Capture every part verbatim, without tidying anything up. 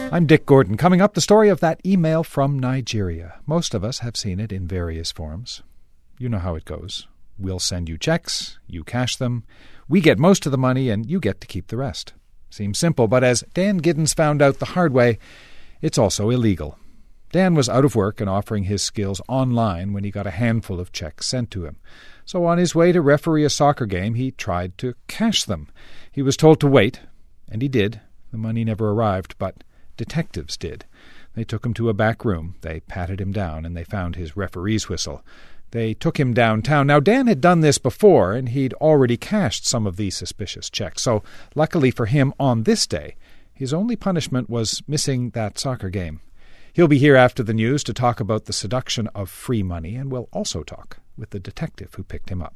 I'm Dick Gordon. Coming up, the story of that email from Nigeria. Most of us have seen it in various forms. You know how it goes. We'll send you checks, you cash them, we get most of the money, and you get to keep the rest. Seems simple, but as Dan Giddens found out the hard way, it's also illegal. Dan was out of work and offering his skills online when he got a handful of checks sent to him. So on his way to referee a soccer game, he tried to cash them. He was told to wait, and he did. The money never arrived, but detectives did. They took him to a back room. They patted him down, and they found his referee's whistle. They took him downtown. Now, Dan had done this before, and he'd already cashed some of these suspicious checks. So, luckily for him, on this day, his only punishment was missing that soccer game. He'll be here after the news to talk about the seduction of free money, and we'll also talk with the detective who picked him up.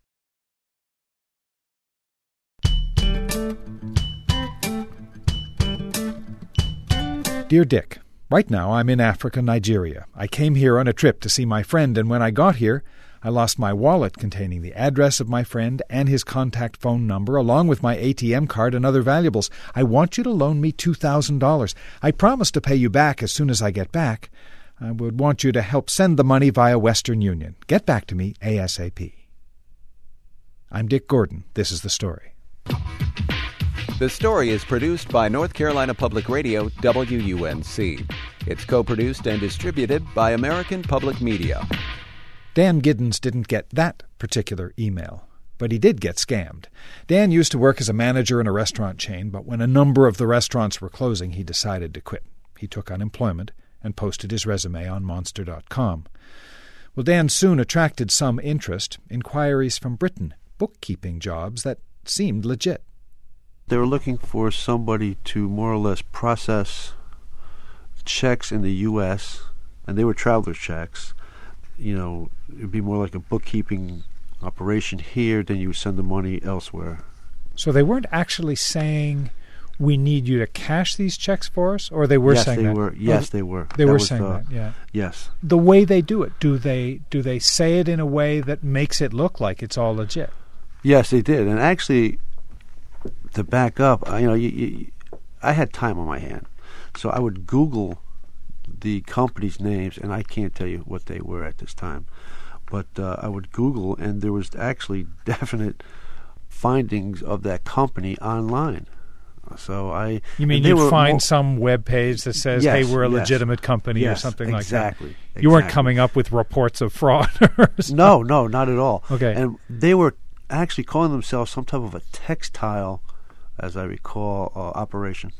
Dear Dick, right now I'm in Africa, Nigeria. I came here on a trip to see my friend, and when I got here, I lost my wallet containing the address of my friend and his contact phone number, along with my A T M card and other valuables. I want you to loan me two thousand dollars. I promise to pay you back as soon as I get back. I would want you to help send the money via Western Union. Get back to me ASAP. I'm Dick Gordon. This is the story. The story is produced by North Carolina Public Radio, W U N C. It's co-produced and distributed by American Public Media. Dan Giddens didn't get that particular email, but he did get scammed. Dan used to work as a manager in a restaurant chain, but when a number of the restaurants were closing, he decided to quit. He took unemployment and posted his resume on monster dot com. Well, Dan soon attracted some interest, inquiries from Britain, bookkeeping jobs that seemed legit. They were looking for somebody to more or less process checks in the U S, and they were traveler's checks. You know, it would be more like a bookkeeping operation here, then you would send the money elsewhere. So they weren't actually saying, we need you to cash these checks for us, or they were yes, saying they that? Were. Yes, they were. They that were was, saying uh, that, yeah. Yes. The way they do it, do they do they say it in a way that makes it look like it's all legit? Yes, they did. And actually, to back up, you know, you, you, I had time on my hand, so I would Google the company's names, and I can't tell you what they were at this time, but uh, I would Google, and there was actually definite findings of that company online. So I. You mean you'd find more, some web page that says, yes, "Hey, we're a yes, legitimate company" yes, or something exactly, like that? Exactly. You weren't coming up with reports of fraud. No, no, not at all. Okay. And they were actually calling themselves some type of a textile, as I recall, uh, operation.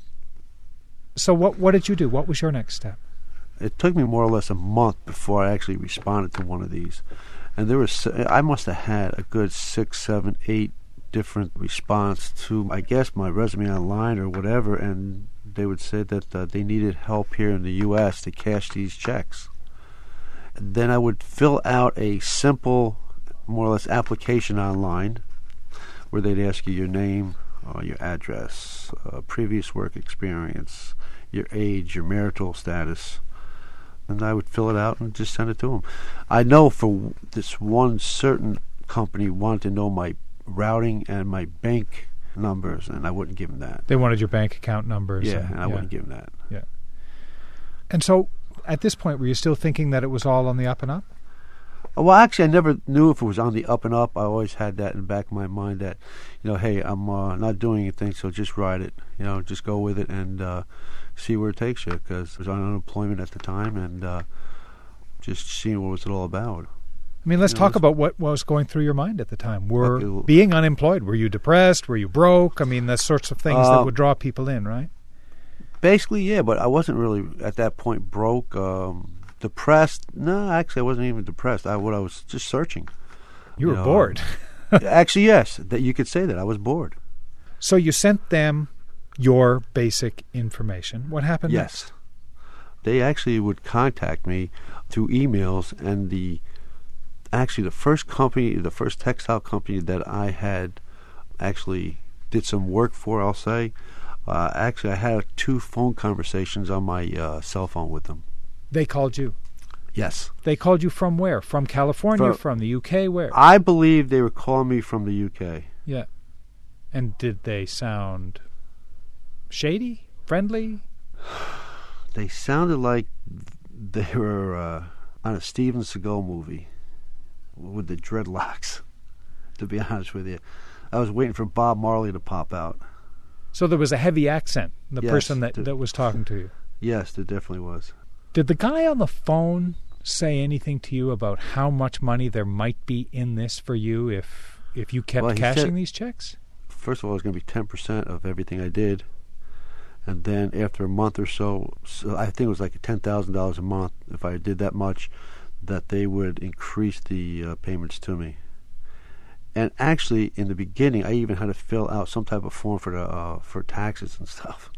So what what did you do? What was your next step? It took me more or less a month before I actually responded to one of these, and there was I must have had a good six, seven, eight different response to, I guess, my resume online or whatever, and they would say that uh, they needed help here in the U S to cash these checks. And then I would fill out a simple, more or less, application online where they'd ask you your name, uh, your address, uh, previous work experience, your age, your marital status, and I would fill it out and just send it to them. I know for this one certain company wanted to know my routing and my bank numbers, and I wouldn't give them that. They wanted your bank account numbers. Yeah, and, and I yeah. wouldn't give them that. Yeah. And so, at this point, were you still thinking that it was all on the up and up? Well, actually, I never knew if it was on the up and up. I always had that in the back of my mind that, you know, hey, I'm uh, not doing anything, so just ride it. You know, just go with it and uh, see where it takes you, because I was on unemployment at the time, and uh, just seeing what was it all about. I mean, let's you know, talk about what was going through your mind at the time. Were okay, being unemployed, were you depressed? Were you broke? I mean, the sorts of things uh, that would draw people in, right? Basically, yeah, but I wasn't really at that point broke, um, depressed. No, actually, I wasn't even depressed. I what I was just searching. You, you were know, bored. Actually, yes, that you could say that I was bored. So you sent them your basic information. What happened yes. next? They actually would contact me through emails, and the actually the first company, the first textile company that I had actually did some work for, I'll say, uh, actually I had two phone conversations on my uh, cell phone with them. They called you? Yes. They called you from where? From California, from, from the U K, where? I believe they were calling me from the U K. Yeah. And did they sound shady? Friendly? They sounded like they were uh, on a Steven Seagal movie with the dreadlocks, to be honest with you. I was waiting for Bob Marley to pop out. So there was a heavy accent, the Yes, person that, the- that was talking to you. Yes, there definitely was. Did the guy on the phone say anything to you about how much money there might be in this for you if if you kept Well, he cashing said- these checks? First of all, it was going to be ten percent of everything I did. And then after a month or so, so I think it was like ten thousand dollars a month, if I did that much, that they would increase the uh, payments to me. And actually, in the beginning, I even had to fill out some type of form for the uh, for taxes and stuff.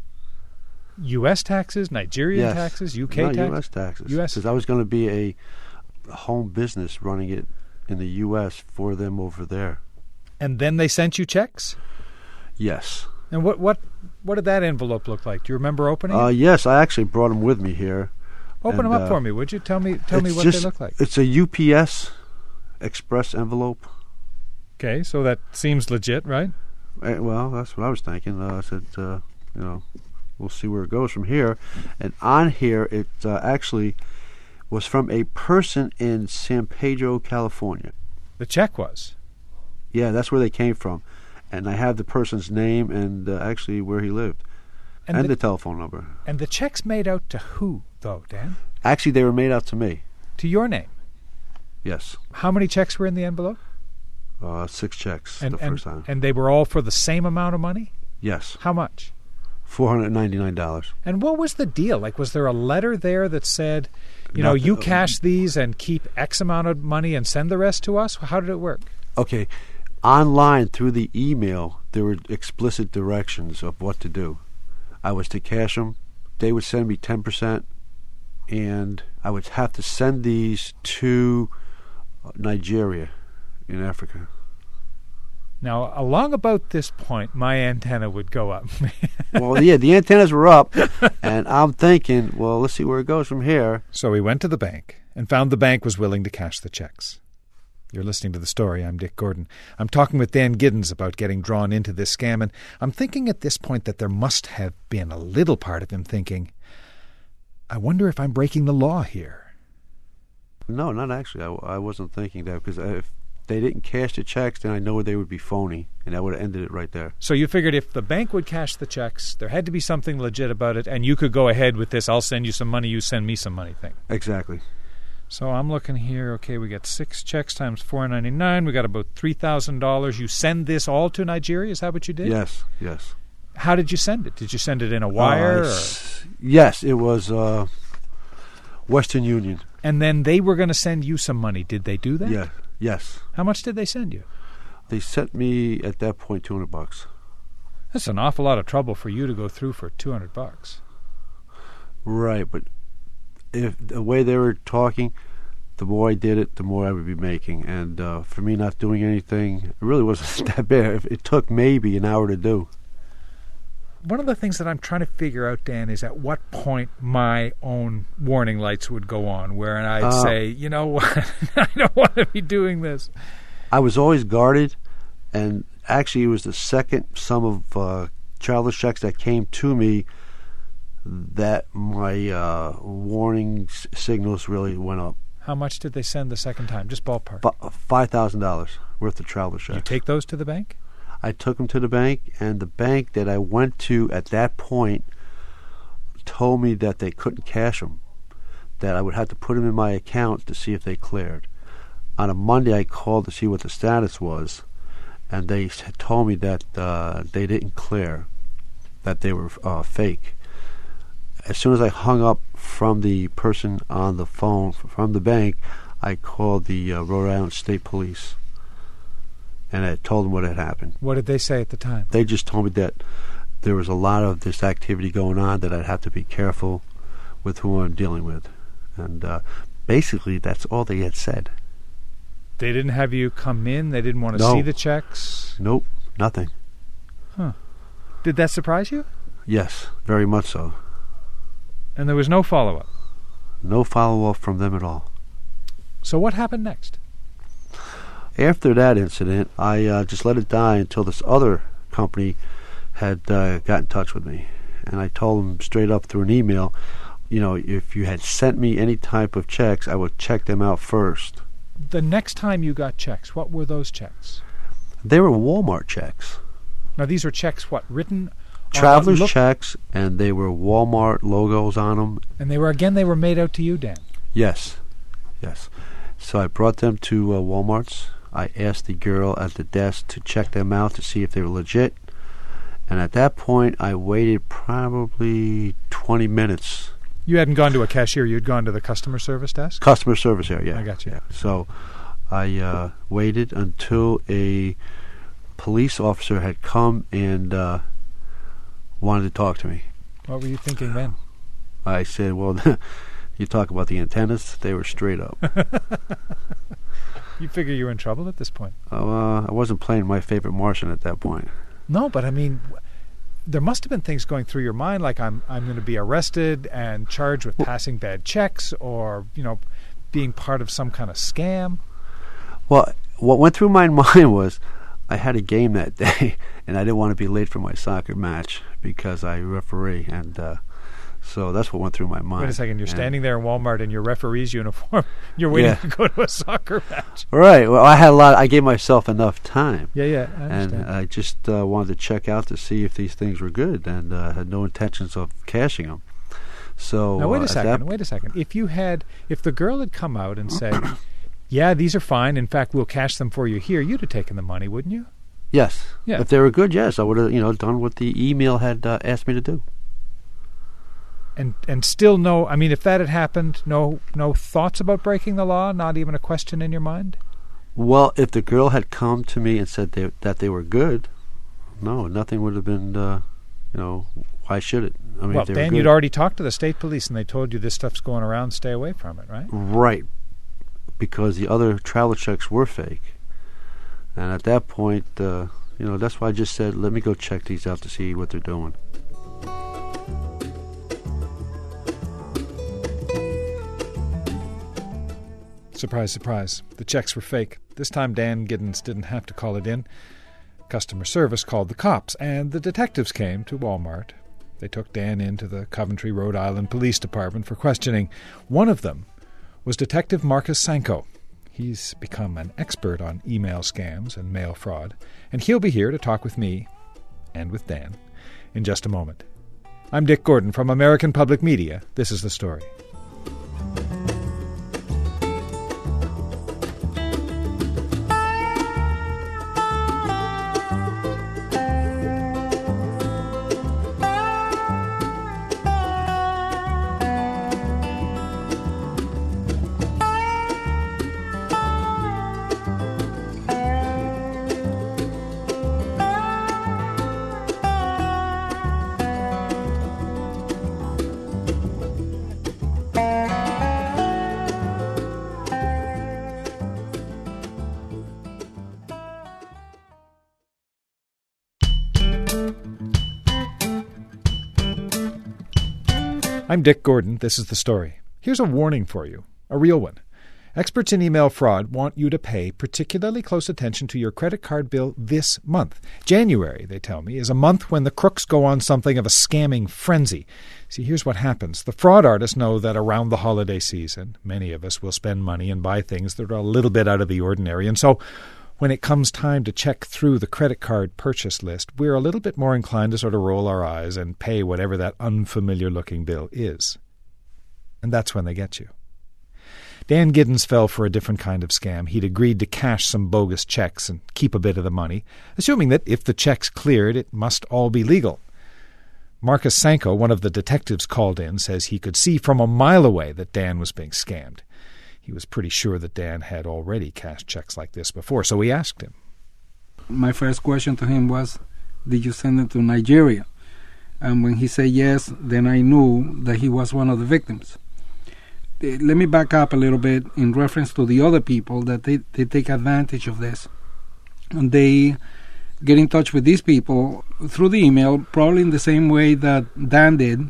U S taxes, Nigerian Yes. taxes, U K no, taxes? U S taxes. U S Because I was going to be a home business running it in the U S for them over there. And then they sent you checks? Yes. And what what what did that envelope look like? Do you remember opening Uh, it? yes, I actually brought them with me here. Open and, them up uh, for me, would you? Tell me tell me It's what just- they look like. It's a U P S express envelope. Okay, so that seems legit, right? Eh, well, that's what I was thinking. Uh, I said, uh, you know, we'll see where it goes from here. And on here, it uh, actually was from a person in San Pedro, California. The check was. Yeah, that's where they came from. And I have the person's name and uh, actually where he lived. And, And, the, the telephone number. and the checks made out to who, though, Dan? Actually, they were made out to me. To your name. Yes. How many checks were in the envelope? Uh, six checks And, the and, first time. and they were all for the same amount of money? Yes. How much? four hundred ninety-nine dollars. And what was the deal? Like, was there a letter there that said, you know, Nothing. you cash these and keep X amount of money and send the rest to us? How did it work? Okay. Online, through the email, there were explicit directions of what to do. I was to cash them. They would send me ten percent, and I would have to send these to Nigeria in Africa. Now, along about this point, my antenna would go up. Well, yeah, the antennas were up, and I'm thinking, well, let's see where it goes from here. So we went to the bank and found the bank was willing to cash the checks. You're listening to The Story. I'm Dick Gordon. I'm talking with Dan Giddens about getting drawn into this scam, and I'm thinking at this point that there must have been a little part of him thinking, I wonder if I'm breaking the law here. No, not actually. I, I wasn't thinking that, because if they didn't cash the checks, then I know they would be phony, and that would have ended it right there. So you figured if the bank would cash the checks, there had to be something legit about it, and you could go ahead with this, I'll send you some money, you send me some money thing. Exactly. So I'm looking here, okay, we got six checks times four ninety-nine, we got about three thousand dollars. You send this all to Nigeria? Is that what you did? Yes, yes. How did you send it? Did you send it in a wire? Uh, or? s- Yes, it was uh, Western Union. And then they were going to send you some money. Did they do that? Yeah, yes. How much did they send you? They sent me at that point two hundred bucks. That's an awful lot of trouble for you to go through for two hundred bucks. Right, but if the way they were talking, the more I did it, the more I would be making. And uh, for me not doing anything, it really wasn't that bad. It took maybe an hour to do. One of the things that I'm trying to figure out, Dan, is at what point my own warning lights would go on, where I'd Uh, say, you know what, I don't want to be doing this. I was always guarded, and actually it was the second sum of uh, childless checks that came to me that my uh, warning s- signals really went up. How much did they send the second time? Just ballpark. F- five thousand dollars worth of childless checks. You take those to the bank? I took them to the bank, and the bank that I went to at that point told me that they couldn't cash them, that I would have to put them in my account to see if they cleared. On a Monday, I called to see what the status was, and they s- told me that uh, they didn't clear, that they were uh, fake. As soon as I hung up from the person on the phone f- from the bank, I called the uh, Rhode Island State Police, and I told them what had happened. What did they say at the time? They just told me that there was a lot of this activity going on, that I'd have to be careful with who I'm dealing with. And uh, basically, that's all they had said. They didn't have you come in? They didn't want to No. see the checks? Nope, nothing. Huh. Did that surprise you? Yes, very much so. And there was no follow-up? No follow-up from them at all. So what happened next? After that incident, I uh, just let it die until this other company had uh, got in touch with me. And I told them straight up through an email, you know, if you had sent me any type of checks, I would check them out first. The next time you got checks, what were those checks? They were Walmart checks. Now, these are checks, what, written? Traveler's look, checks, and they were Walmart logos on them. And they were, again, they were made out to you, Dan? Yes, yes. So I brought them to uh, Walmart's. I asked the girl at the desk to check them out to see if they were legit. And at that point, I waited probably twenty minutes. You hadn't gone to a cashier. You'd gone to the customer service desk? Customer service area, yeah. I got you. Yeah. So I uh, waited until a police officer had come and uh, wanted to talk to me. What were you thinking then? I said, well, you talk about the antennas, they were straight up. You figure you were in trouble at this point? Uh, I wasn't playing My Favorite Martian at that point. No, but I mean, there must have been things going through your mind like I'm I'm going to be arrested and charged with passing bad checks, or, you know, being part of some kind of scam. Well, what went through my mind was I had a game that day, and I didn't want to be late for my soccer match because I referee, and uh, so that's what went through my mind. Wait a second, you're and standing there in Walmart in your referee's uniform. You're waiting yeah. to go to a soccer match. Right. Well, I had a lot. I gave myself enough time. Yeah, yeah, I understand. And I just uh, wanted to check out to see if these things were good, and uh, had no intentions of cashing them. So now wait uh, a second. Wait a second. If you had, if the girl had come out and said, "Yeah, these are fine. In fact, we'll cash them for you here," you'd have taken the money, wouldn't you? Yes. Yeah. If they were good, yes, I would have, you know, done what the email had uh, asked me to do. And and still no, I mean, if that had happened, no no thoughts about breaking the law, not even a question in your mind? Well, if the girl had come to me and said they, that they were good, no, nothing would have been, uh, you know, why should it? I mean, well, if they Dan, were good, you'd already talked to the state police and they told you this stuff's going around, stay away from it, right? Right, because the other travel checks were fake. And at that point, uh, you know, that's why I just said, let me go check these out to see what they're doing. Surprise, surprise. The checks were fake. This time Dan Giddens didn't have to call it in. Customer service called the cops, and the detectives came to Walmart. They took Dan into the Coventry, Rhode Island Police Department for questioning. One of them was Detective Marcus Sanko. He's become an expert on email scams and mail fraud, and he'll be here to talk with me and with Dan in just a moment. I'm Dick Gordon from American Public Media. This is The Story. I'm Dick Gordon. This is The Story. Here's a warning for you, a real one. Experts in email fraud want you to pay particularly close attention to your credit card bill this month. January, they tell me, is a month when the crooks go on something of a scamming frenzy. See, here's what happens. The fraud artists know that around the holiday season, many of us will spend money and buy things that are a little bit out of the ordinary. And so when it comes time to check through the credit card purchase list, we're a little bit more inclined to sort of roll our eyes and pay whatever that unfamiliar-looking bill is. And that's when they get you. Dan Giddens fell for a different kind of scam. He'd agreed to cash some bogus checks and keep a bit of the money, assuming that if the checks cleared, it must all be legal. Marcus Sanko, one of the detectives called in, says he could see from a mile away that Dan was being scammed. He was pretty sure that Dan had already cashed checks like this before, so we asked him. My first question to him was, did you send them to Nigeria? And when he said yes, then I knew that he was one of the victims. Let me back up a little bit in reference to the other people that they, they take advantage of this. And they get in touch with these people through the email, probably in the same way that Dan did,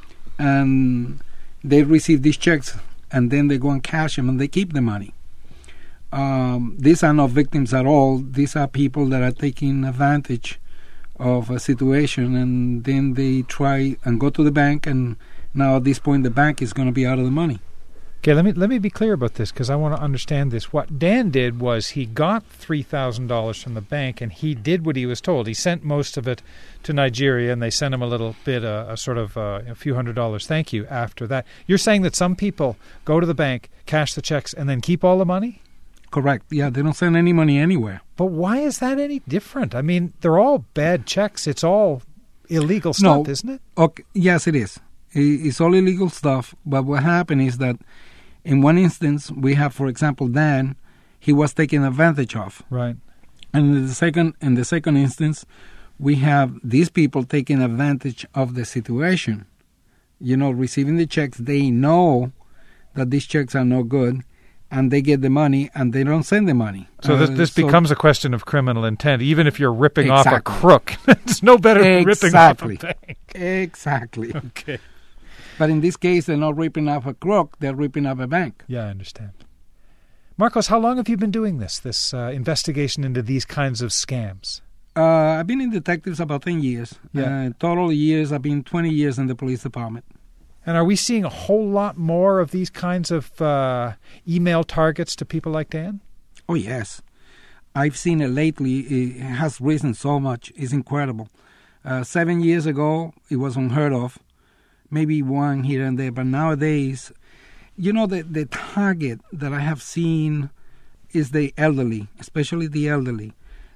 and they receive these checks, and then they go and cash them, and they keep the money. Um, these are not victims at all. These are people that are taking advantage of a situation, and then they try and go to the bank, and now at this point the bank is going to be out of the money. Okay, let me let me be clear about this because I want to understand this. What Dan did was he got three thousand dollars from the bank, and he did what he was told. He sent most of it to Nigeria, and they sent him a little bit, uh, a sort of uh, a few hundred dollars thank you after that. You're saying that some people go to the bank, cash the checks, and then keep all the money? Correct. Yeah, they don't send any money anywhere. But why is that any different? I mean, they're all bad checks. It's all illegal stuff, no, isn't it? Okay, yes, it is. It's all illegal stuff, but what happened is that in one instance, we have, for example, Dan, he was taken advantage of. Right. And in the second, in the second instance, we have these people taking advantage of the situation. You know, receiving the checks, they know that these checks are no good, and they get the money, and they don't send the money. So this, this uh, so becomes a question of criminal intent. Even if you're ripping exactly. off a crook, it's no better than exactly. ripping off a bank. Exactly. Okay. But in this case, they're not ripping off a crook, they're ripping off a bank. Yeah, I understand. Marcos, how long have you been doing this, this uh, investigation into these kinds of scams? Uh, I've been in detectives about ten years. Yeah. Uh, total years, I've been twenty years in the police department. And are we seeing a whole lot more of these kinds of uh, email targets to people like Dan? Oh, yes. I've seen it lately. It has risen so much. It's incredible. Uh, seven years ago, it was unheard of. Maybe one here and there. But nowadays, you know, the, the target that I have seen is the elderly, especially the elderly.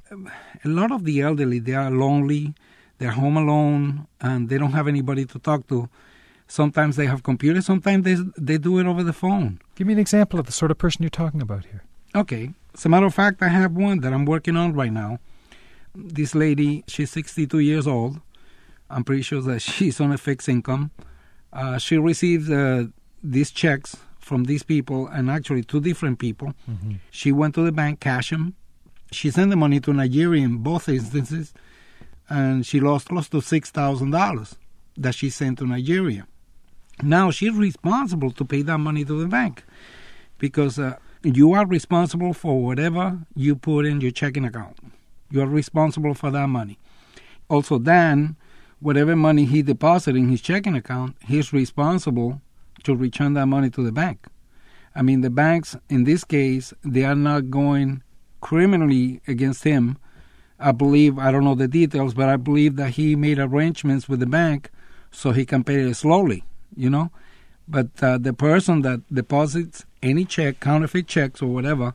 A lot of the elderly, they are lonely, they're home alone, and they don't have anybody to talk to. Sometimes they have computers, sometimes they, they do it over the phone. Give me an example of the sort of person you're talking about here. Okay. As a matter of fact, I have one that I'm working on right now. This lady, she's sixty-two years old. I'm pretty sure that she's on a fixed income. Uh, she received uh, these checks from these people, and actually two different people. Mm-hmm. She went to the bank, cashed them. She sent the money to Nigeria in both instances, and she lost close to six thousand dollars that she sent to Nigeria. Now she's responsible to pay that money to the bank because uh, you are responsible for whatever you put in your checking account. You are responsible for that money. Also, Dan, whatever money he deposited in his checking account, he's responsible to return that money to the bank. I mean, the banks, in this case, they are not going criminally against him. I believe, I don't know the details, but I believe that he made arrangements with the bank so he can pay it slowly, you know. But uh, the person that deposits any check, counterfeit checks or whatever,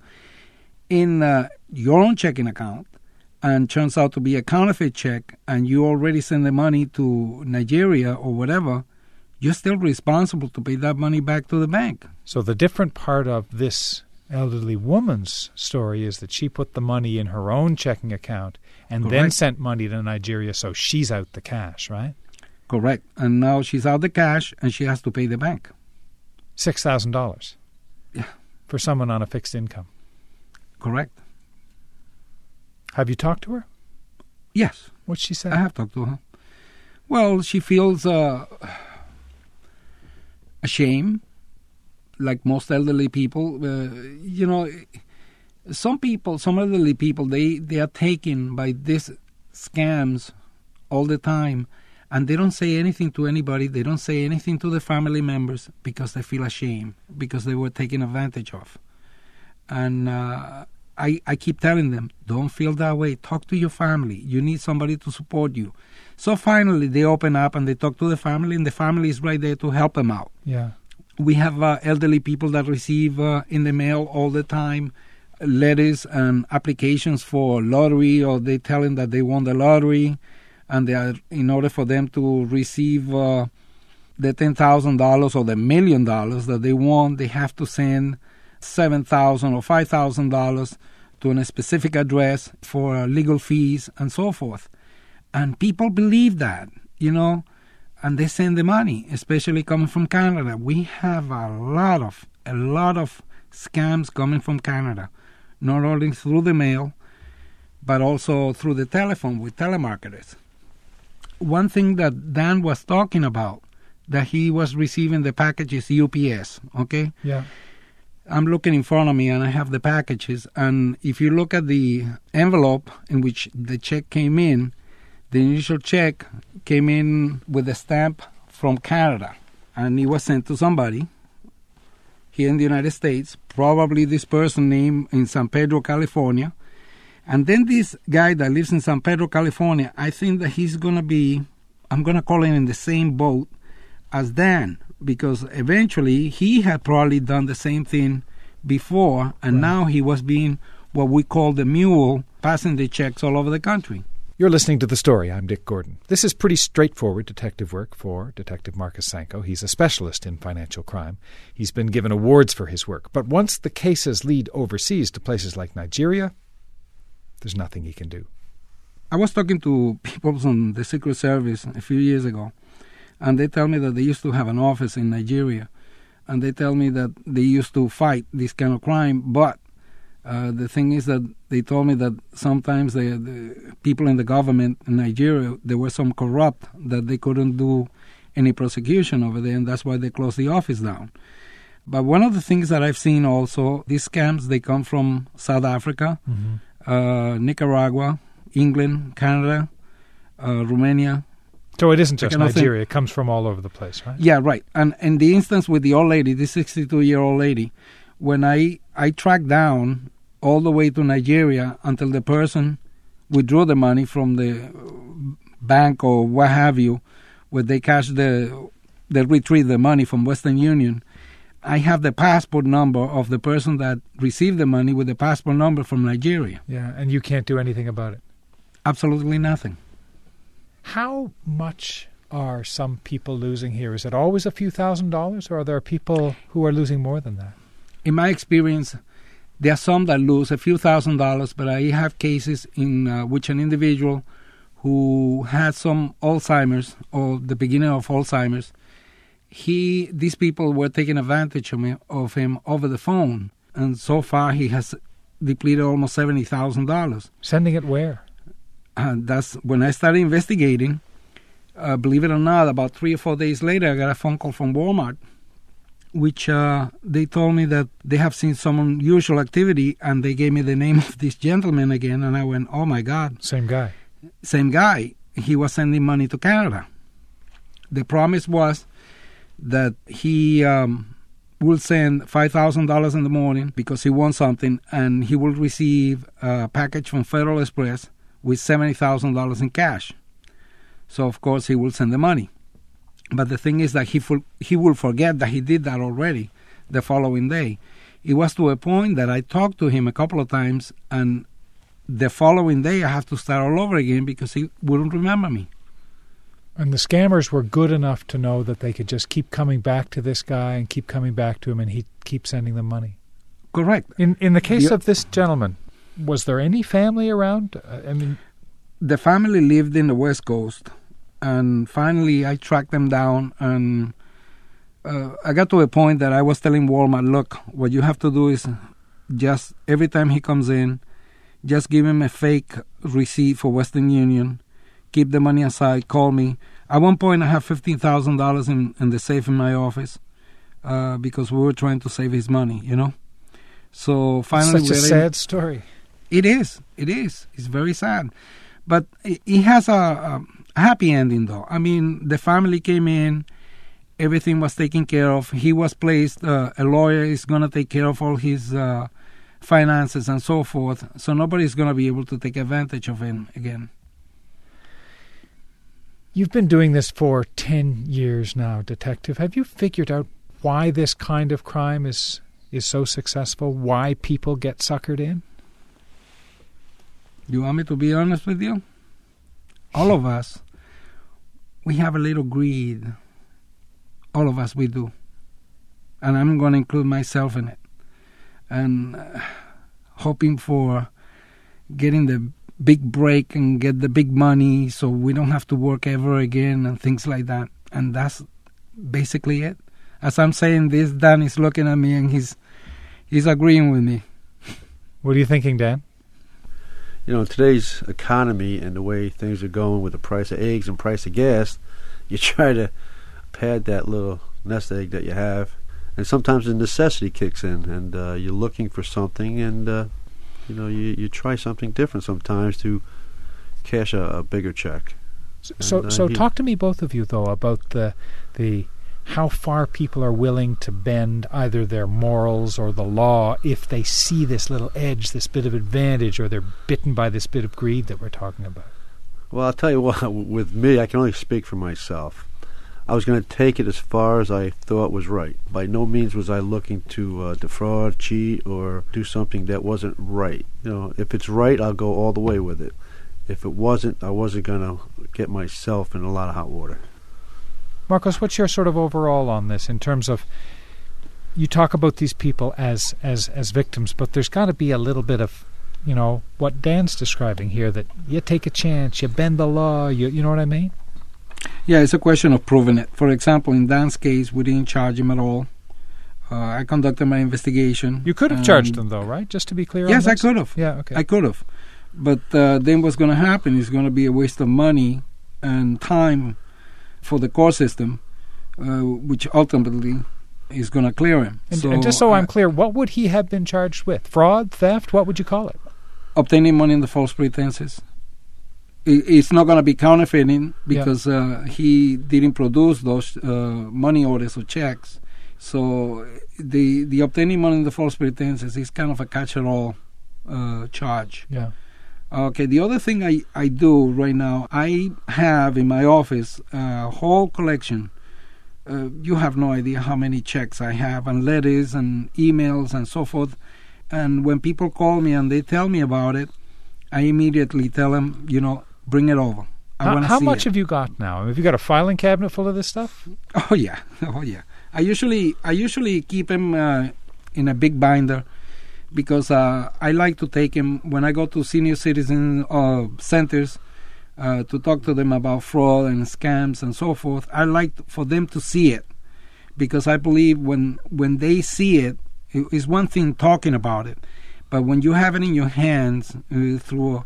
in uh, your own checking account, and turns out to be a counterfeit check, and you already send the money to Nigeria or whatever, you're still responsible to pay that money back to the bank. So the different part of this elderly woman's story is that she put the money in her own checking account and Correct. Then sent money to Nigeria, so she's out the cash, right? Correct. And now she's out the cash, and she has to pay the bank. six thousand dollars Yeah. For someone on a fixed income. Correct. Have you talked to her? Yes. What's she say? I have talked to her. Well, she feels uh, ashamed, like most elderly people. Uh, you know, some people, some elderly people, they, they are taken by these scams all the time, and they don't say anything to anybody. They don't say anything to the family members because they feel ashamed, because they were taken advantage of. And uh, I, I keep telling them, don't feel that way. Talk to your family. You need somebody to support you. So finally, they open up and they talk to the family, and the family is right there to help them out. Yeah. We have uh, elderly people that receive uh, in the mail all the time letters and applications for lottery, or they tell them that they won the lottery, and they are, in order for them to receive uh, the ten thousand dollars or the million dollars that they won, they have to send seven thousand dollars or five thousand dollars to a specific address for uh, legal fees and so forth. And people believe that, you know, and they send the money, especially coming from Canada. We have a lot of, a lot of scams coming from Canada, not only through the mail, but also through the telephone with telemarketers. One thing that Dan was talking about, that he was receiving the packages U P S, okay? Yeah. I'm looking in front of me, and I have the packages, and if you look at the envelope in which the check came in, The initial check came in with a stamp from Canada, and it was sent to somebody here in the United States, probably this person named in San Pedro, California. And then this guy that lives in San Pedro, California, I think that he's going to be, I'm going to call him in the same boat as Dan, because eventually he had probably done the same thing before, and right. now he was being what we call the mule, passing the checks all over the country. You're listening to The Story. I'm Dick Gordon. This is pretty straightforward detective work for Detective Marcus Sanko. He's a specialist in financial crime. He's been given awards for his work. But once the cases lead overseas to places like Nigeria, there's nothing he can do. I was talking to people from the Secret Service a few years ago, and they tell me that they used to have an office in Nigeria, and they tell me that they used to fight this kind of crime, but uh, the thing is that they told me that sometimes the, the people in the government in Nigeria, there were some corrupt that they couldn't do any prosecution over there, and that's why they closed the office down. But one of the things that I've seen also, these scams, they come from South Africa, mm-hmm. uh, Nicaragua, England, Canada, uh, Romania. So it isn't just Nigeria. It comes from all over the place, right? Yeah, right. And in the instance with the old lady, this sixty-two-year-old lady, when I, I tracked down all the way to Nigeria until the person withdrew the money from the bank or what have you, where they cash the, they retrieve the money from Western Union, I have the passport number of the person that received the money with the passport number from Nigeria. Yeah, and you can't do anything about it? Absolutely nothing. How much are some people losing here? Is it always a few thousand dollars, or are there people who are losing more than that? In my experience, there are some that lose a few thousand dollars, but I have cases in uh, which an individual who had some Alzheimer's or the beginning of Alzheimer's, he these people were taking advantage of him, of him over the phone, and so far he has depleted almost seventy thousand dollars. Sending it where? And that's when I started investigating. Uh, believe it or not, about three or four days later, I got a phone call from Walmart, which uh, they told me that they have seen some unusual activity, and they gave me the name of this gentleman again, and I went, oh, my God. Same guy. Same guy. He was sending money to Canada. The promise was that he um, will send five thousand dollars in the morning because he wants something, and he will receive a package from Federal Express with seventy thousand dollars in cash. So, of course, he will send the money. But the thing is that he for, he will forget that he did that already the following day. It was to a point that I talked to him a couple of times, and the following day I have to start all over again because he wouldn't remember me. And the scammers were good enough to know that they could just keep coming back to this guy and keep coming back to him, and he'd keep sending them money. Correct. In in the case the, of this gentleman, was there any family around? I mean, the family lived in the West Coast, and finally I tracked them down, and uh, I got to a point that I was telling Walmart, look, what you have to do is just every time he comes in, just give him a fake receipt for Western Union, keep the money aside, call me. At one point I have fifteen thousand dollars in, in the safe in my office uh, because we were trying to save his money, you know. So finally, such a sad story. It is. It is. It's very sad. But it, it has a, a happy ending, though. I mean, the family came in. Everything was taken care of. He was placed. Uh, a lawyer is going to take care of all his uh, finances and so forth. So nobody's going to be able to take advantage of him again. You've been doing this for ten years now, Detective. Have you figured out why this kind of crime is is so successful? Why people get suckered in? You want me to be honest with you? All of us, we have a little greed. All of us, we do. And I'm going to include myself in it. And uh, hoping for getting the big break and get the big money so we don't have to work ever again and things like that. And that's basically it. As I'm saying this, Dan is looking at me and he's he's agreeing with me. What are you thinking, Dan? You know, in today's economy and the way things are going with the price of eggs and price of gas, you try to pad that little nest egg that you have, and sometimes the necessity kicks in, and uh, you're looking for something, and uh, you know, you, you try something different sometimes to cash a, a bigger check. So, so, And, uh, so he- talk to me, both of you, though, about the the how far people are willing to bend either their morals or the law if they see this little edge, this bit of advantage, or they're bitten by this bit of greed that we're talking about. Well, I'll tell you what, with me, I can only speak for myself. I was going to take it as far as I thought was right. By no means was I looking to uh, defraud, cheat, or do something that wasn't right. You know, if it's right, I'll go all the way with it. If it wasn't, I wasn't going to get myself in a lot of hot water. Marcos, what's your sort of overall on this in terms of, you talk about these people as as, as victims, but there's got to be a little bit of, you know, what Dan's describing here, that you take a chance, you bend the law, you you know what I mean? Yeah, it's a question of proving it. For example, in Dan's case, we didn't charge him at all. Uh, I conducted my investigation. You could have charged them, though, right? Just to be clear Yes, on I this? could have. Yeah, okay. I could have. But uh, then what's going to happen is going to be a waste of money and time for the court system, uh, which ultimately is going to clear him. And, so, and just so uh, I'm clear, what would he have been charged with? Fraud? Theft? What would you call it? Obtaining money in the false pretenses. I- It's not going to be counterfeiting because uh, he didn't produce those uh, money orders or checks. So the the obtaining money in the false pretenses is kind of a catch-all uh, charge. Yeah. Okay, the other thing I, I do right now, I have in my office a whole collection. Uh, you have no idea how many checks I have, and letters and emails and so forth. And when people call me and they tell me about it, I immediately tell them, you know, bring it over. I How, want to how see much it. have you got now? Have you got a filing cabinet full of this stuff? Oh yeah, oh yeah. I usually I usually keep them uh, in a big binder because uh, I like to take them when I go to senior citizen uh, centers uh, to talk to them about fraud and scams and so forth. I like for them to see it because I believe when when they see it, it is one thing talking about it, but when you have it in your hands uh, through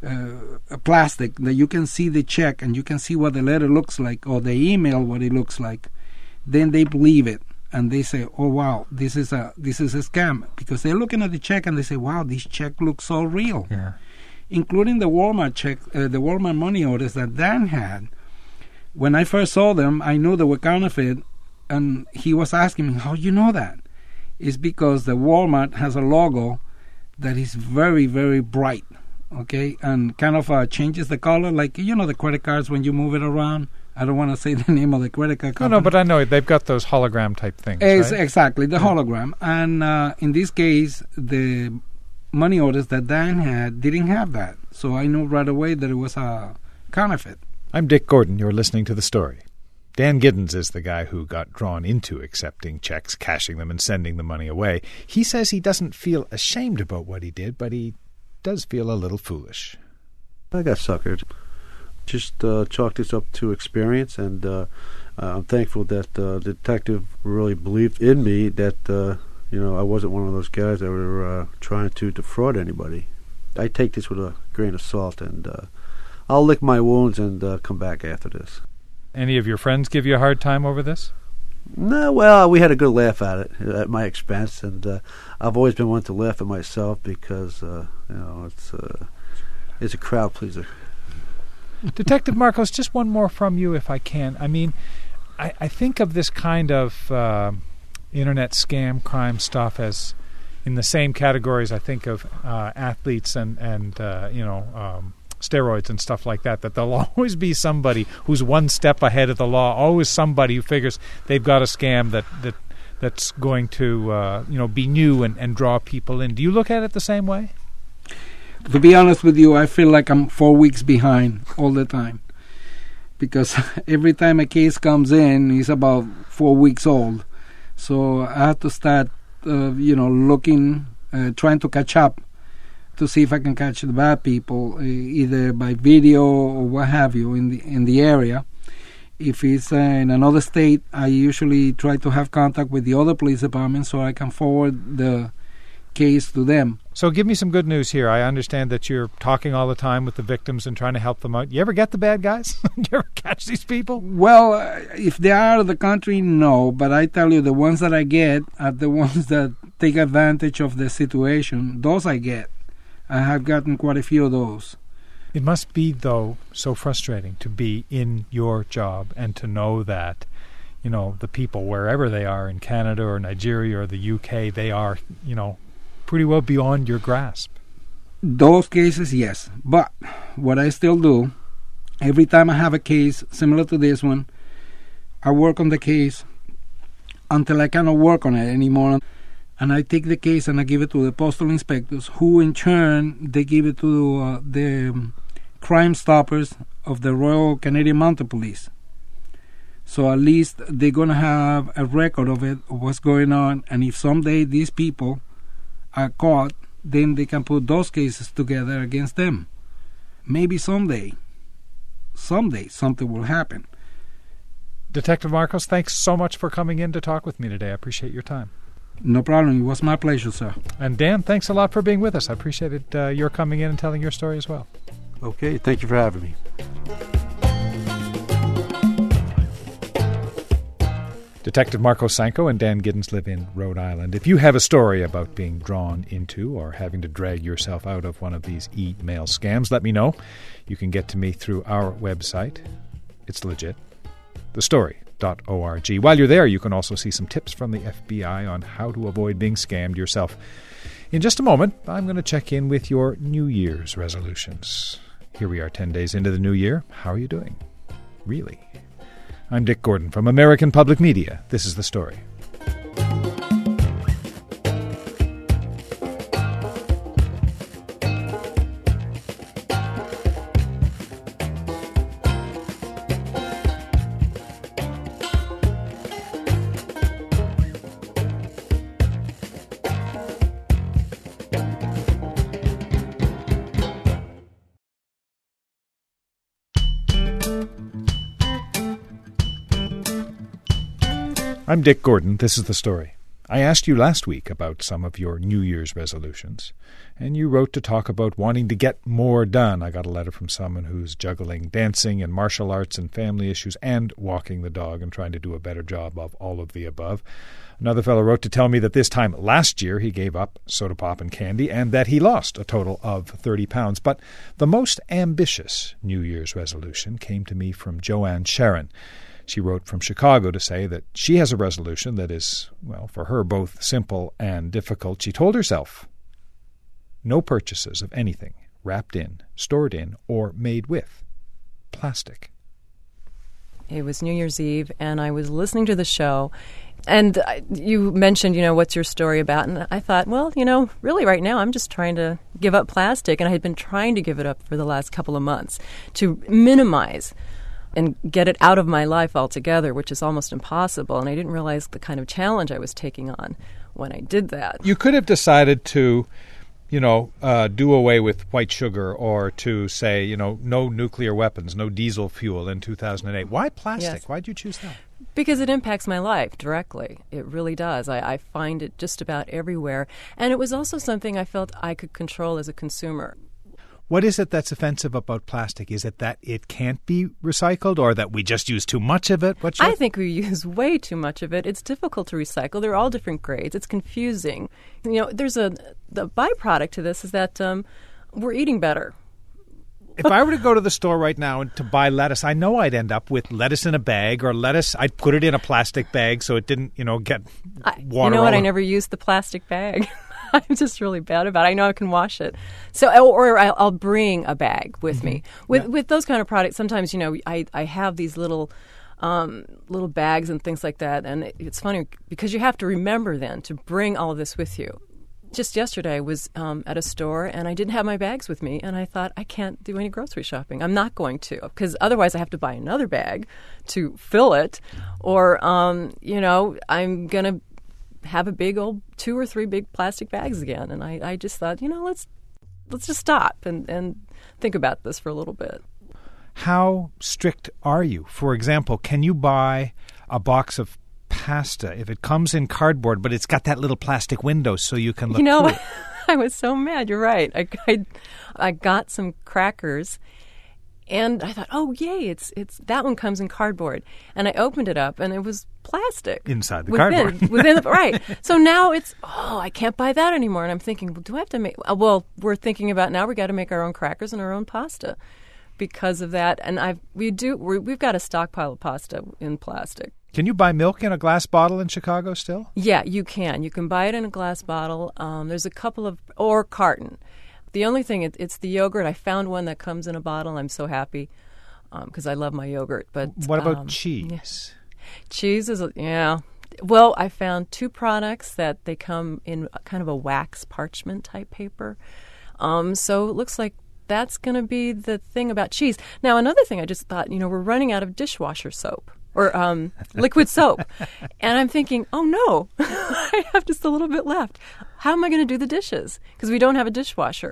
Uh, a plastic that you can see the check and you can see what the letter looks like or the email what it looks like, then they believe it and they say, oh wow, this is a this is a scam, because they're looking at the check and they say, wow, this check looks so real. Yeah. Including the Walmart check, uh, the Walmart money orders that Dan had. When I first saw them, I knew they were counterfeit, and he was asking me, how do you know that? It's because the Walmart has a logo that is very, very bright. Okay, and kind of uh, changes the color, like, you know, the credit cards when you move it around. I don't want to say the name of the credit card No, company. no, but I know they've got those hologram type things, Ex- right? Exactly, the hologram. And uh, in this case, the money orders that Dan had didn't have that. So I knew right away that it was a counterfeit. I'm Dick Gordon. You're listening to The Story. Dan Giddens is the guy who got drawn into accepting checks, cashing them, and sending the money away. He says he doesn't feel ashamed about what he did, but he does feel a little foolish. I got suckered. Just uh, chalk this up to experience, and uh, uh, I'm thankful that uh, the detective really believed in me, that uh, you know I wasn't one of those guys that were uh, trying to defraud anybody. I take this with a grain of salt, and uh, I'll lick my wounds and uh, come back after this. Any of your friends give you a hard time over this? No, well, we had a good laugh at it at my expense, and uh, I've always been one to laugh at myself because uh, you know it's uh, it's a crowd pleaser. Detective Marcos, just one more from you, if I can. I mean, I, I think of this kind of uh, internet scam crime stuff as in the same categories. I think of uh, athletes and and uh, you know. Um, steroids and stuff like that, that there'll always be somebody who's one step ahead of the law, always somebody who figures they've got a scam that, that that's going to uh, you know be new and, and draw people in. Do you look at it the same way? To be honest with you, I feel like I'm four weeks behind all the time, because every time a case comes in, it's about four weeks old. So I have to start, uh, you know, looking, uh, trying to catch up to see if I can catch the bad people, uh, either by video or what have you in the in the area. If it's uh, in another state, I usually try to have contact with the other police department so I can forward the case to them. So give me some good news here. I understand that you're talking all the time with the victims and trying to help them out. You ever get the bad guys? You ever catch these people? Well, uh, if they are out of the country, no. But I tell you, the ones that I get are the ones that take advantage of the situation. Those I get. I have gotten quite a few of those. It must be, though, so frustrating to be in your job and to know that, you know, the people, wherever they are, in Canada or Nigeria or the U K, they are, you know, pretty well beyond your grasp. Those cases, yes. But what I still do, every time I have a case similar to this one, I work on the case until I cannot work on it anymore. And I take the case and I give it to the postal inspectors, who in turn, they give it to uh, the um, Crime Stoppers of the Royal Canadian Mounted Police. So at least they're going to have a record of it, of what's going on. And if someday these people are caught, then they can put those cases together against them. Maybe someday, someday something will happen. Detective Marcos, thanks so much for coming in to talk with me today. I appreciate your time. No problem. It was my pleasure, sir. And Dan, thanks a lot for being with us. I appreciated uh, your coming in and telling your story as well. Okay, thank you for having me. Detective Marcos Sanko and Dan Giddens live in Rhode Island. If you have a story about being drawn into or having to drag yourself out of one of these email scams, let me know. You can get to me through our website. It's legit. The story. .org. While you're there, you can also see some tips from the F B I on how to avoid being scammed yourself. In just a moment, I'm going to check in with your New Year's resolutions. Here we are ten days into the new year. How are you doing? Really? I'm Dick Gordon from American Public Media. This is The Story. I'm Dick Gordon. This is The Story. I asked you last week about some of your New Year's resolutions, and you wrote to talk about wanting to get more done. I got a letter from someone who's juggling dancing and martial arts and family issues and walking the dog and trying to do a better job of all of the above. Another fellow wrote to tell me that this time last year he gave up soda pop and candy and that he lost a total of thirty pounds. But the most ambitious New Year's resolution came to me from Joanne Sharon. She wrote from Chicago to say that she has a resolution that is, well, for her, both simple and difficult. She told herself, no purchases of anything wrapped in, stored in, or made with plastic. It was New Year's Eve, and I was listening to the show, and you mentioned, you know, what's your story about? And I thought, well, you know, really right now I'm just trying to give up plastic, and I had been trying to give it up for the last couple of months to minimize and get it out of my life altogether, which is almost impossible. And I didn't realize the kind of challenge I was taking on when I did that. You could have decided to, you know, uh, do away with white sugar, or to say, you know, no nuclear weapons, no diesel fuel in two thousand eight. Why plastic? Yes. Why did you choose that? Because it impacts my life directly. It really does. I, I find it just about everywhere. And it was also something I felt I could control as a consumer. What is it that's offensive about plastic? Is it that it can't be recycled, or that we just use too much of it? What's your... I think we use way too much of it. It's difficult to recycle. They're all different grades. It's confusing. You know, there's a the byproduct to this is that um, we're eating better. If I were to go to the store right now and to buy lettuce, I know I'd end up with lettuce in a bag, or lettuce, I'd put it in a plastic bag so it didn't, you know, get I, water. You know what? all I never used the plastic bag. I'm just really bad about it. I know I can wash it. So, or I'll, I'll bring a bag with mm-hmm. me. With yeah. with those kind of products, sometimes, you know, I, I have these little um, little bags and things like that. And it's funny because you have to remember then to bring all of this with you. Just yesterday I was um, at a store and I didn't have my bags with me. And I thought, I can't do any grocery shopping. I'm not going to, because otherwise I have to buy another bag to fill it. Or, um, you know, I'm going to have a big old two or three big plastic bags again. And I, I just thought, you know, let's let's just stop and, and think about this for a little bit. How strict are you? For example, can you buy a box of pasta if it comes in cardboard, but it's got that little plastic window so you can look you know, through it? I was so mad. You're right. I, I, I got some crackers, And I thought, oh, yay, it's it's that one comes in cardboard. And I opened it up, and it was plastic. Inside the within, cardboard. within the, right. So now it's, oh, I can't buy that anymore. And I'm thinking, well, do I have to make, well, we're thinking about now we got to make our own crackers and our own pasta because of that. And I've, we do, we're, we've got a stockpile of pasta in plastic. Can you buy milk in a glass bottle in Chicago still? Yeah, you can. You can buy it in a glass bottle. Um, there's a couple of, or carton. The only thing, it, it's the yogurt. I found one that comes in a bottle. I'm so happy because um, I love my yogurt. But what about um, cheese? Yeah. Cheese is, a, yeah. Well, I found two products that they come in kind of a wax parchment type paper. Um, so it looks like that's going to be the thing about cheese. Now, another thing I just thought, you know, we're running out of dishwasher soap. Or um, liquid soap. And I'm thinking, oh, no, I have just a little bit left. How am I going to do the dishes? Because we don't have a dishwasher.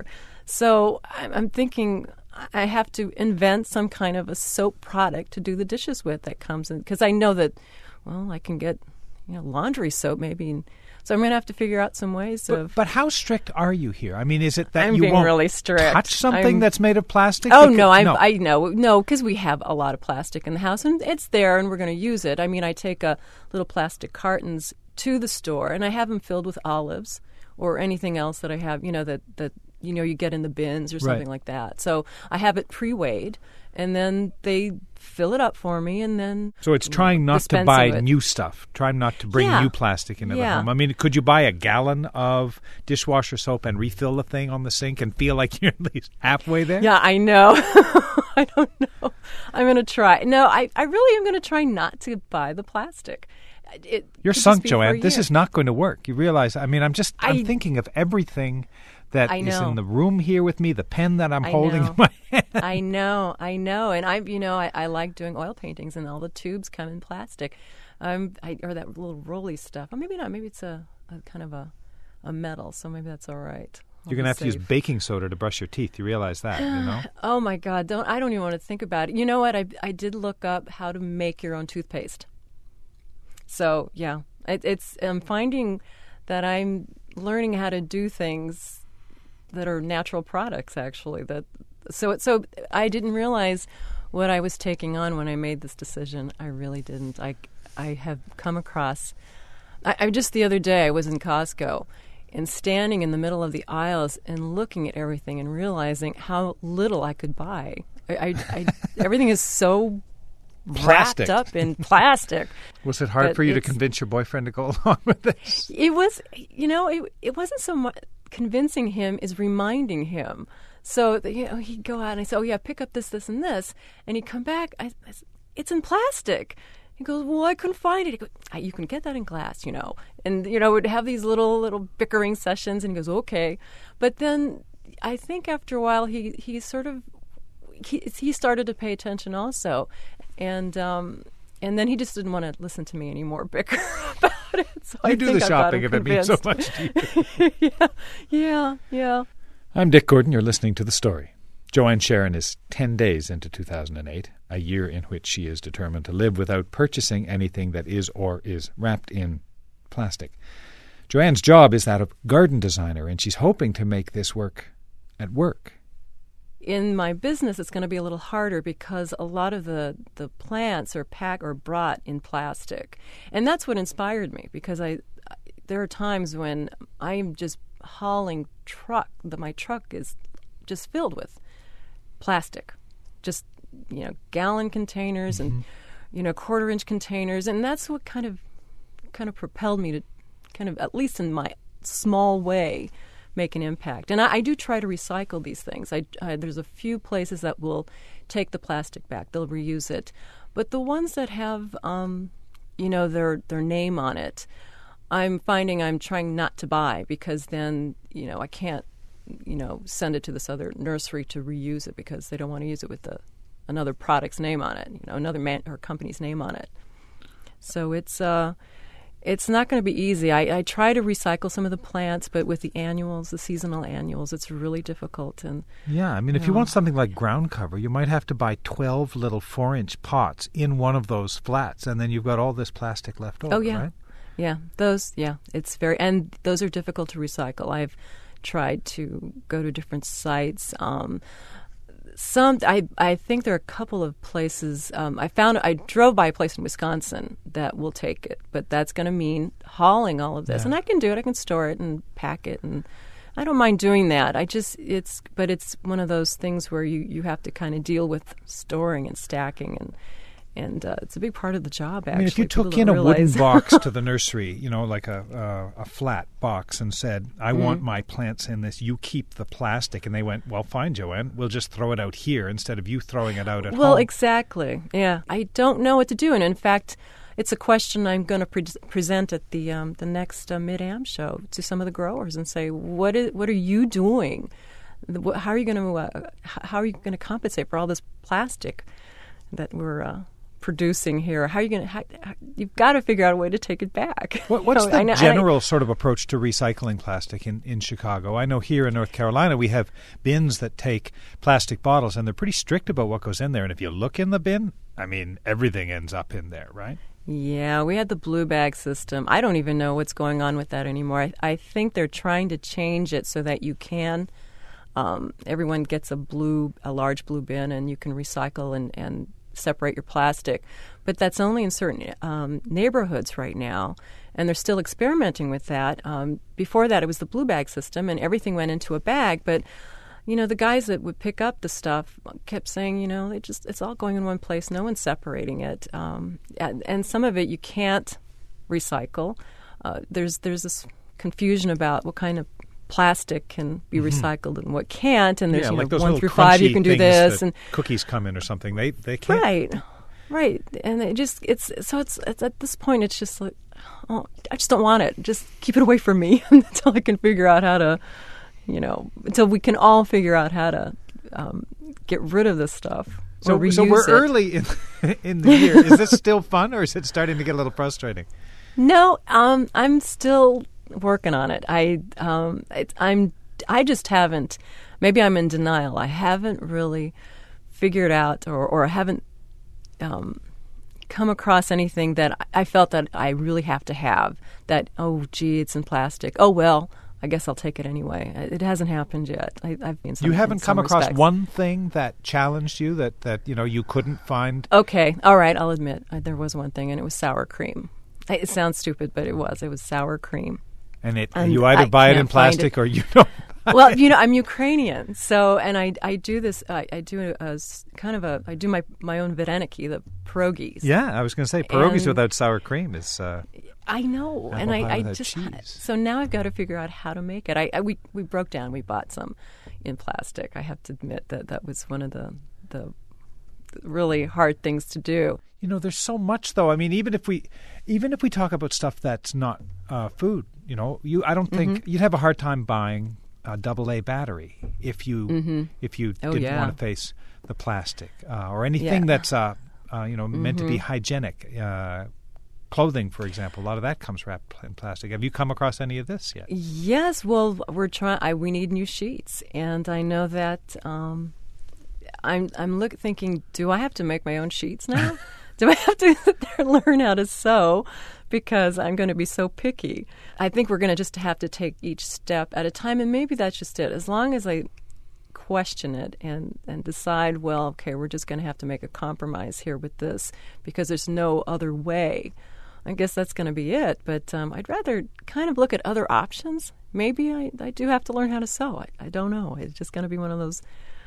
So I'm, I'm thinking I have to invent some kind of a soap product to do the dishes with that comes in. Because I know that, well, I can get you know laundry soap maybe. And so I'm going to have to figure out some ways but, of... But how strict are you here? I mean, is it that I'm you being won't really strict. touch something I'm, that's made of plastic? Oh, because, no, I, no, I know. No, because we have a lot of plastic in the house, and it's there, and we're going to use it. I mean, I take a little plastic cartons to the store, and I have them filled with olives or anything else that I have, you know, that, that you know, you get in the bins or something right. like that. So I have it pre-weighed, and then they fill it up for me, and then So it's trying not to dispense buy of it. new stuff, trying not to bring Yeah. new plastic into Yeah. the home. I mean, could you buy a gallon of dishwasher soap and refill the thing on the sink and feel like you're at least halfway there? Yeah, I know. I don't know. I'm going to try. No, I, I really am going to try not to buy the plastic. It You're could sunk, just be for a Joanne. This year. is not going to work. You realize, I mean, I'm just, I'm I- thinking of everything that I is know. in the room here with me, the pen that I'm I holding know. in my hand. I know, I know, and I, you know, I, I like doing oil paintings, and all the tubes come in plastic, um, I, or that little rolly stuff. Or maybe not. Maybe it's a, a kind of a, a metal, so maybe that's all right. I'll You're going to be have to use safe. baking soda to brush your teeth. You realize that, you know? Oh my God! Don't I don't even want to think about it. You know what? I I did look up how to make your own toothpaste. So yeah, it, it's I'm finding that I'm learning how to do things that are natural products. Actually, that so it, so I didn't realize what I was taking on when I made this decision. I really didn't. I I have come across. I, I just the other day I was in Costco. And standing in the middle of the aisles and looking at everything and realizing how little I could buy. I, I, I, everything is so Plastic. wrapped up in plastic. Was it hard But for you to it's- convince your boyfriend to go along with this? It was, you know, it, it wasn't so much convincing him as reminding him. So, that, you know, he'd go out and I'd say, oh, yeah, pick up this, this, and this. And he'd come back. I, I said, it's in plastic. He goes, well, I couldn't find it. He goes, ah, you can get that in glass, you know. And, you know, we'd have these little, little bickering sessions, and he goes, okay. But then I think after a while he, he sort of, he, he started to pay attention also. And um, and then he just didn't want to listen to me anymore, bicker about it. So You I do think the I got shopping him if it means so convinced. much to you. yeah, yeah, yeah. I'm Dick Gordon. You're listening to The Story. Joanne Sharon is ten days into two thousand eight, a year in which she is determined to live without purchasing anything that is or is wrapped in plastic. Joanne's job is that of garden designer, and she's hoping to make this work at work. In my business, it's going to be a little harder because a lot of the, the plants are packed or brought in plastic. And that's what inspired me, because I there are times when I'm just hauling truck, that my truck is just filled with plastic, just, you know, gallon containers and, you know, quarter inch containers. And that's what kind of kind of propelled me to kind of, at least in my small way, make an impact. And I, I do try to recycle these things. I, I, there's a few places that will take the plastic back. They'll reuse it. But the ones that have, um, you know, their their name on it, I'm finding I'm trying not to buy, because then, you know, I can't, you know, send it to this other nursery to reuse it because they don't want to use it with the another product's name on it, you know, another man or company's name on it. So it's uh, it's not going to be easy. I, I try to recycle some of the plants, but with the annuals, the seasonal annuals, it's really difficult. And Yeah, I mean, if you Yeah. want something like ground cover, you might have to buy twelve little four-inch pots in one of those flats, and then you've got all this plastic left over, oh yeah, right? yeah, those yeah, it's very and those are difficult to recycle. I've tried to go to different sites. Um, some I I think there are a couple of places. Um, I found I drove by a place in Wisconsin that will take it, but that's going to mean hauling all of this, Yeah. and I can do it. I can store it and pack it, and I don't mind doing that. I just it's but it's one of those things where you, you have to kind of deal with storing and stacking and. And uh, it's a big part of the job, actually. I mean, if you People took don't in a wooden realize. box to the nursery, you know, like a uh, a flat box, and said, I Mm-hmm. want my plants in this, you keep the plastic. And they went, well, fine, Joanne, we'll just throw it out here instead of you throwing it out at Well, home. exactly. Yeah. I don't know what to do. And in fact, it's a question I'm going to pre- present at the um, the next uh, Mid-Am show to some of the growers and say, what is what are you doing? Wh- How are you going to uh, h- how are you going to compensate for all this plastic that we're uh, producing here? How are you going to? You've got to figure out a way to take it back. What, what's You know, the I know- and I- general sort of approach to recycling plastic in, in Chicago? I know here in North Carolina we have bins that take plastic bottles, and they're pretty strict about what goes in there. And if you look in the bin, I mean, everything ends up in there, right? Yeah, we had the blue bag system. I don't even know what's going on with that anymore. I, I think they're trying to change it so that you can, um, everyone gets a blue, a large blue bin, and you can recycle and, and separate your plastic. But that's only in certain um, neighborhoods right now, and they're still experimenting with that. Um, before that, it was the blue bag system, and everything went into a bag. But you know, the guys that would pick up the stuff kept saying, you know, they just it's all going in one place. No one's separating it, um, and, and some of it you can't recycle. Uh, there's there's this confusion about what kind of plastic can be recycled and what can't, and there's yeah, you like know those one little through five you crunchy can do things this, that and cookies come in or something. They they can't. right, right, and it just it's so it's, it's at this point it's just like, oh, I just don't want it. Just keep it away from me until I can figure out how to. You know, until we can all figure out how to um, get rid of this stuff. So, or so reuse we're it. early in in the year. Is this still fun, or is it starting to get a little frustrating? No, um, I'm still working on it. I, um, it, I'm, I just haven't. Maybe I'm in denial. I haven't really figured out, or, or I haven't um, come across anything that I felt that I really have to have. That oh, gee, it's in plastic. Oh well. I guess I'll take it anyway. It hasn't happened yet. I, I've been. You haven't come across respects. one thing that challenged you that, that you know you couldn't find. Okay, all right. I'll admit uh, there was one thing, and it was sour cream. I, it sounds stupid, but it was. It was sour cream. And it And you either I buy it can't in find plastic it. or you don't. Well, you know, I'm Ukrainian, so and I I do this. I, I do a, a s- kind of a. I do my my own vareniki, the pierogies. Yeah, I was going to say pierogies And- without sour cream is. Uh, I know, and Apple pie I, I without just cheese. so now I've got to figure out how to make it. I, I we we broke down. We bought some in plastic. I have to admit that that was one of the the really hard things to do. You know, there's so much though. I mean, even if we, even if we talk about stuff that's not uh, food, you know, you I don't think Mm-hmm. you'd have a hard time buying a double A battery if you Mm-hmm. if you Oh, didn't yeah. want to face the plastic uh, or anything Yeah. that's uh, uh, you know meant to be Mm-hmm. hygienic. Uh, clothing, for example, a lot of that comes wrapped in plastic. Have you come across any of this yet? Yes, well, we're trying. I we need new sheets, and I know that. Um, I'm I'm look thinking, do I have to make my own sheets now? Do I have to sit there and learn how to sew? Because I'm going to be so picky. I think we're going to just have to take each step at a time, and maybe that's just it. As long as I question it and, and decide, well, okay, we're just going to have to make a compromise here with this because there's no other way. I guess that's going to be it. But um, I'd rather kind of look at other options. Maybe I, I do have to learn how to sew. I, I don't know. It's just going to be one of those.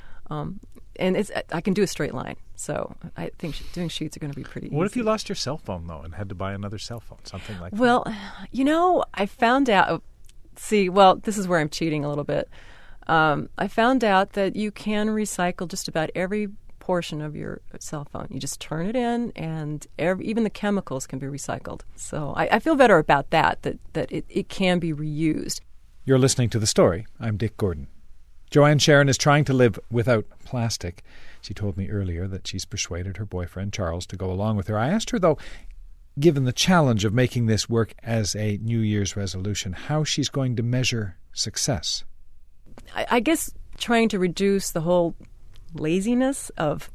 Um, and it's I can do a straight line. So I think sh- doing sheets are going to be pretty easy. What if you lost your cell phone though and had to buy another cell phone, something like that? Well, you know, I found out. See, well, this is where I'm cheating a little bit. Um, I found out that you can recycle just about every portion of your cell phone. You just turn it in, and every, even the chemicals can be recycled. So I, I feel better about that. That that it, it can be reused. You're listening to The Story. I'm Dick Gordon. Joanne Sharon is trying to live without plastic. She told me earlier that she's persuaded her boyfriend, Charles, to go along with her. I asked her, though, given the challenge of making this work as a New Year's resolution, how she's going to measure success. I, I guess trying to reduce the whole laziness of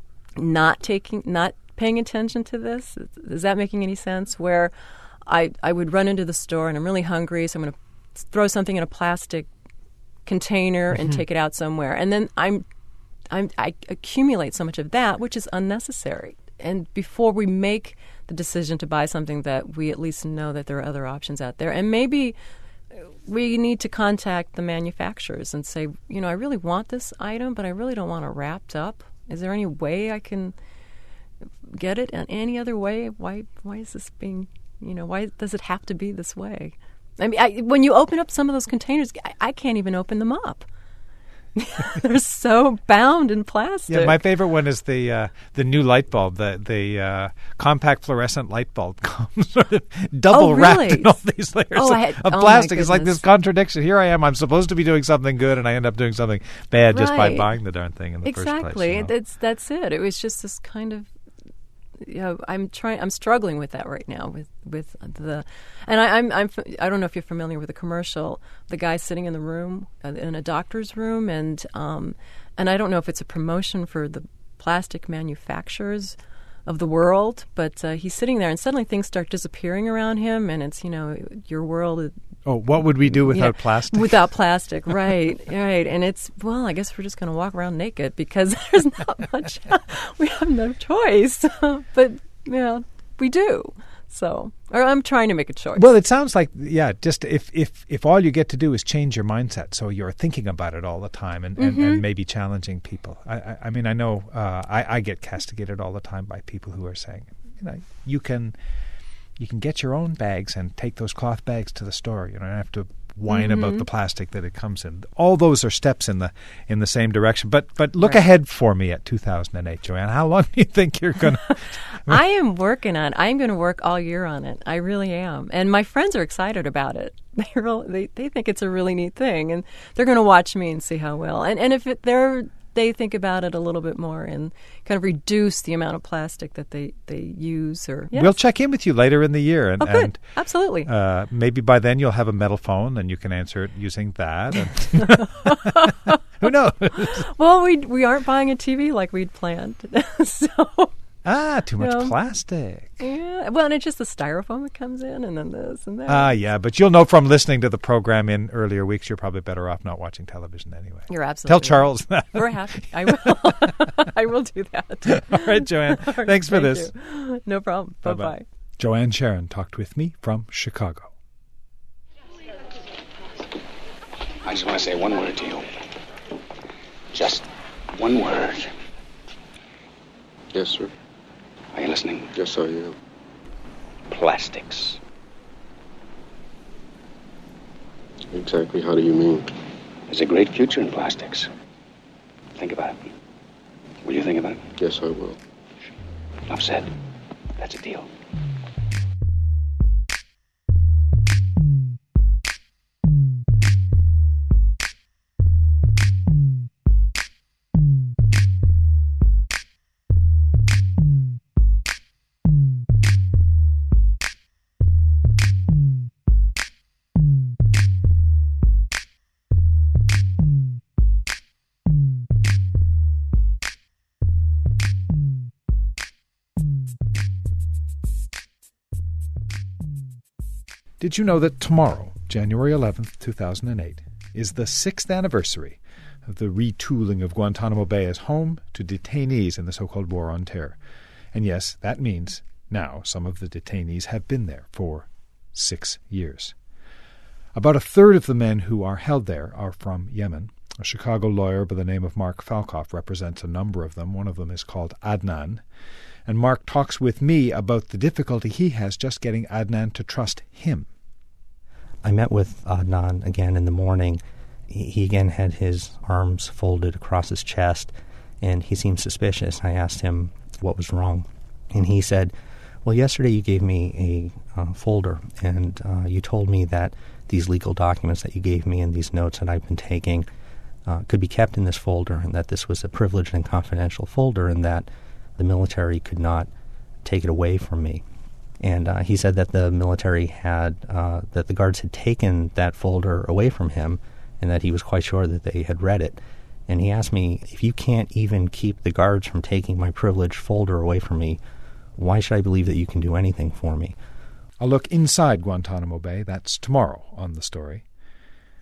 not taking, not paying attention to this. Is that making any sense? Where I I would run into the store and I'm really hungry, so I'm going to throw something in a plastic container and take it out somewhere, and then I'm I'm, I accumulate so much of that, which is unnecessary. And before we make the decision to buy something, that we at least know that there are other options out there. And maybe we need to contact the manufacturers and say, you know, I really want this item, but I really don't want it wrapped up. Is there any way I can get it in any other way? Why why is this being, you know, why does it have to be this way? I mean, I, when you open up some of those containers, I, I can't even open them up. They're so bound in plastic. Yeah, my favorite one is the uh, the new light bulb, the the uh, compact fluorescent light bulb, comes sort of double Oh, wrapped really? in all these layers Oh, of, I had- of oh, my plastic. It's like goodness. this contradiction. Here I am. I'm supposed to be doing something good, and I end up doing something bad just by Right. buying the darn thing in the Exactly. first place. You know? That's that's it. It was just this kind of, you know, I'm trying. I'm struggling with that right now with with the, and I, I'm I'm I don't know if you're familiar with the commercial. The guy sitting in the room uh, in a doctor's room, and um, and I don't know if it's a promotion for the plastic manufacturers of the world, but uh, he's sitting there, and suddenly things start disappearing around him, and it's, you know, your world is, Oh, what would we do you without know, plastic? Without plastic, right, right. And it's, well, I guess we're just going to walk around naked because there's not much, we have no choice. But, you know, we do. So, or I'm trying to make a choice. Well, it sounds like, yeah, just if, if, if all you get to do is change your mindset, so you're thinking about it all the time and, and, Mm-hmm. and maybe challenging people. I, I, I mean, I know uh, I, I get castigated all the time by people who are saying, you know, you can you can get your own bags and take those cloth bags to the store. You don't have to whine Mm-hmm. about the plastic that it comes in. All those are steps in the in the same direction. But but look Right. ahead for me at two thousand eight, Joanne. How long do you think you're going to... I am working on it. I'm going to work all year on it. I really am. And my friends are excited about it. They really, they, they think it's a really neat thing, and they're going to watch me and see how well. And and if it, they're they think about it a little bit more and kind of reduce the amount of plastic that they, they use, or yes. We'll check in with you later in the year. And, Oh, good. and Absolutely. Uh, maybe by then you'll have a metal phone and you can answer it using that. And who knows? Well, we we aren't buying a T V like we'd planned, so Ah, too much Yeah. plastic. yeah. Well, and it's just the styrofoam that comes in, and then this and that. Ah, yeah, but you'll know from listening to the program in earlier weeks, you're probably better off not watching television anyway. You're Tell absolutely right. Charles that. We're happy. I will. I will do that. All right, Joanne. All right, Thanks for thank this. you. No problem. Bye Bye-bye. bye. Joanne Sharon talked with me from Chicago. I just want to say one word to you. Just one word. Yes, sir. Are you listening? Yes, I am. Plastics. Exactly how do you mean? There's a great future in plastics. Think about it. Will you think about it? Yes, I will. Enough said. That's a deal. Did you know that tomorrow, January eleventh, two thousand eight, is the sixth anniversary of the retooling of Guantanamo Bay as home to detainees in the so-called War on Terror? And yes, that means now some of the detainees have been there for six years. About a third of the men who are held there are from Yemen. A Chicago lawyer by the name of Mark Falkoff represents a number of them. One of them is called Adnan. And Mark talks with me about the difficulty he has just getting Adnan to trust him. I met with Adnan again in the morning. He, he again had his arms folded across his chest, and he seemed suspicious. I asked him what was wrong, and he said, well, yesterday you gave me a uh, folder, and uh, you told me that these legal documents that you gave me and these notes that I've been taking uh, could be kept in this folder, and that this was a privileged and confidential folder, and that the military could not take it away from me. And uh, he said that the military had, uh, that the guards had taken that folder away from him, and that he was quite sure that they had read it. And he asked me, if you can't even keep the guards from taking my privileged folder away from me, why should I believe that you can do anything for me? I'll look inside Guantanamo Bay. That's tomorrow on The Story.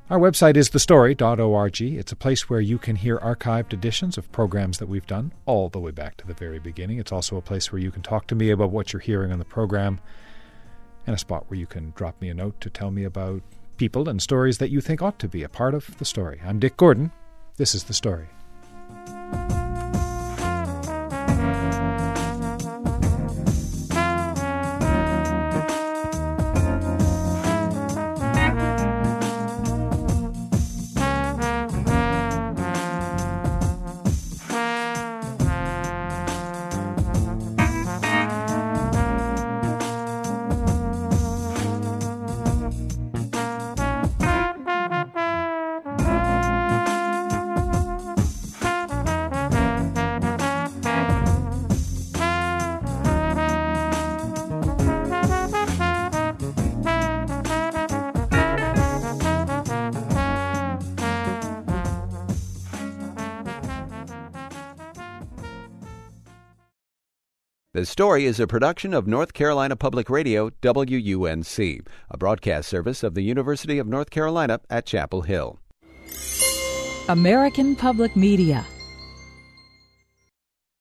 Our website is the story dot org. It's a place where you can hear archived editions of programs that we've done all the way back to the very beginning. It's also a place where you can talk to me about what you're hearing on the program, and a spot where you can drop me a note to tell me about people and stories that you think ought to be a part of the story. I'm Dick Gordon. This is The Story. The Story is a production of North Carolina Public Radio, W U N C, a broadcast service of the University of North Carolina at Chapel Hill. American Public Media